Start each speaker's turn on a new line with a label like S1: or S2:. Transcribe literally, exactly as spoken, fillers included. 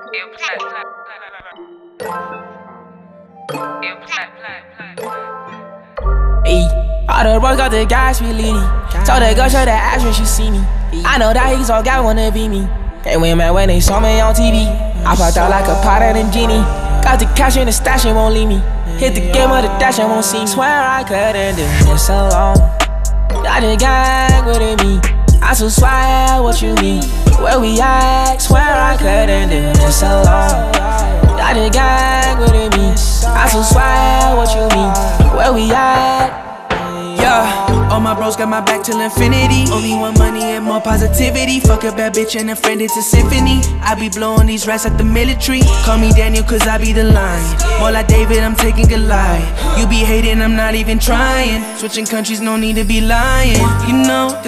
S1: Ayy, all the bros got the gas, we leaning. Told that girl, show that ass when she see me. I know that he's all guy wanna be me. Can't win, man, when they saw me on T V. I popped out like a pot and a genie. Got the cash in the stash and won't leave me. Hit the game of the dash and won't see me. Swear I couldn't do this alone. Got the gang with me. I so swear what you mean. Where we at? Swear I couldn't do this alone. Got the gang with me. I so swear what you mean. Where we at?
S2: Yeah, all my bros got my back till infinity. Only want money and more positivity. Fuck a bad bitch and a friend, it's a symphony. I be blowing these rats at the military. Call me Daniel cause I be the lion. More like David, I'm taking Goliath. You be hating, I'm not even trying. Switching countries, no need to be lying. You know